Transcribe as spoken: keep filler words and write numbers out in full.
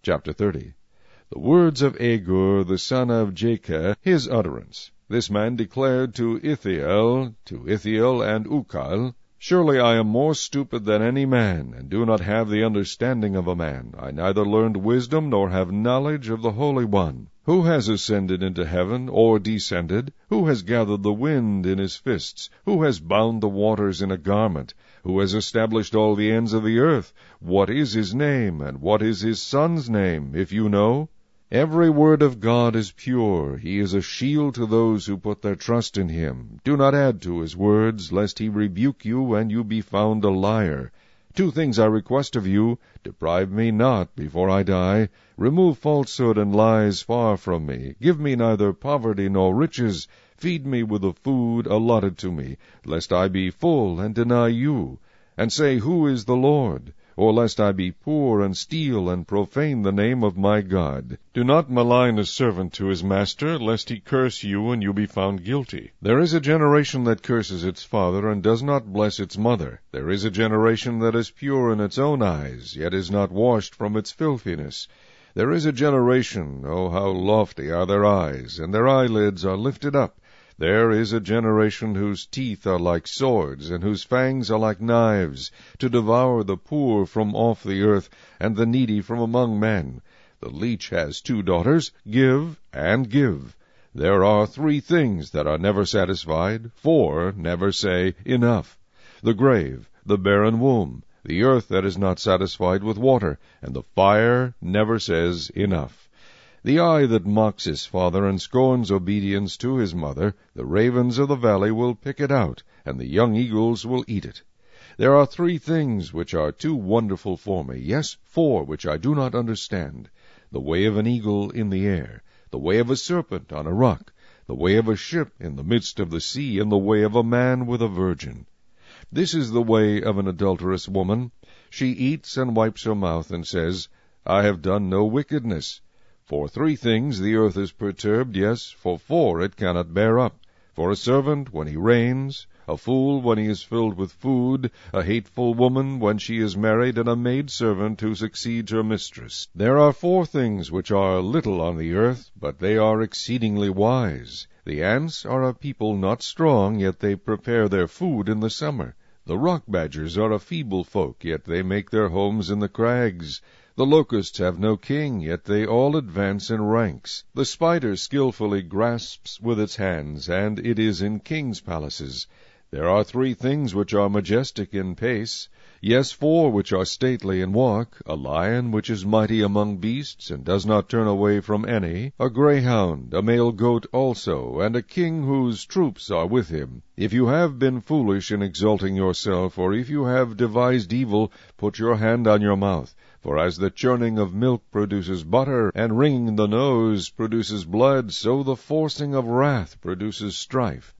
Chapter thirty. The words of Agur, the son of Jakeh, his utterance. This man declared to Ithiel, to Ithiel and Ucal, Surely I am more stupid than any man, and do not have the understanding of a man. I neither learned wisdom, nor have knowledge of the Holy One. Who has ascended into heaven, or descended? Who has gathered the wind in his fists? Who has bound the waters in a garment? Who has established all the ends of the earth? What is his name, and what is his son's name, if you know? Every word of God is pure. He is a shield to those who put their trust in him. Do not add to his words, lest he rebuke you, and you be found a liar. Two things I request of you. Deprive me not before I die. Remove falsehood and lies far from me. Give me neither poverty nor riches. Feed me with the food allotted to me, lest I be full and deny you, and say, Who is the Lord? Or lest I be poor and steal and profane the name of my God. Do not malign a servant to his master, lest he curse you and you be found guilty. There is a generation that curses its father and does not bless its mother. There is a generation that is pure in its own eyes, yet is not washed from its filthiness. There is a generation, oh, how lofty are their eyes, and their eyelids are lifted up. There is a generation whose teeth are like swords, and whose fangs are like knives, to devour the poor from off the earth, and the needy from among men. The leech has two daughters, give and give. There are three things that are never satisfied, four never say, Enough. The grave, the barren womb, the earth that is not satisfied with water, and the fire never says, Enough. The eye that mocks his father and scorns obedience to his mother, the ravens of the valley will pick it out, and the young eagles will eat it. There are three things which are too wonderful for me, yes, four which I do not understand. The way of an eagle in the air, the way of a serpent on a rock, the way of a ship in the midst of the sea, and the way of a man with a virgin. This is the way of an adulterous woman. She eats and wipes her mouth, and says, I have done no wickedness. For three things the earth is perturbed, yes, for four it cannot bear up. For a servant when he reigns, a fool when he is filled with food, a hateful woman when she is married, and a maidservant who succeeds her mistress. There are four things which are little on the earth, but they are exceedingly wise. The ants are a people not strong, yet they prepare their food in the summer. The rock badgers are a feeble folk, yet they make their homes in the crags. The locusts have no king, yet they all advance in ranks. The spider skillfully grasps with its hands, and it is in kings' palaces. There are three things which are majestic in pace, yes, four which are stately in walk, a lion which is mighty among beasts, and does not turn away from any, a greyhound, a male goat also, and a king whose troops are with him. If you have been foolish in exalting yourself, or if you have devised evil, put your hand on your mouth. For as the churning of milk produces butter, and wringing the nose produces blood, so the forcing of wrath produces strife.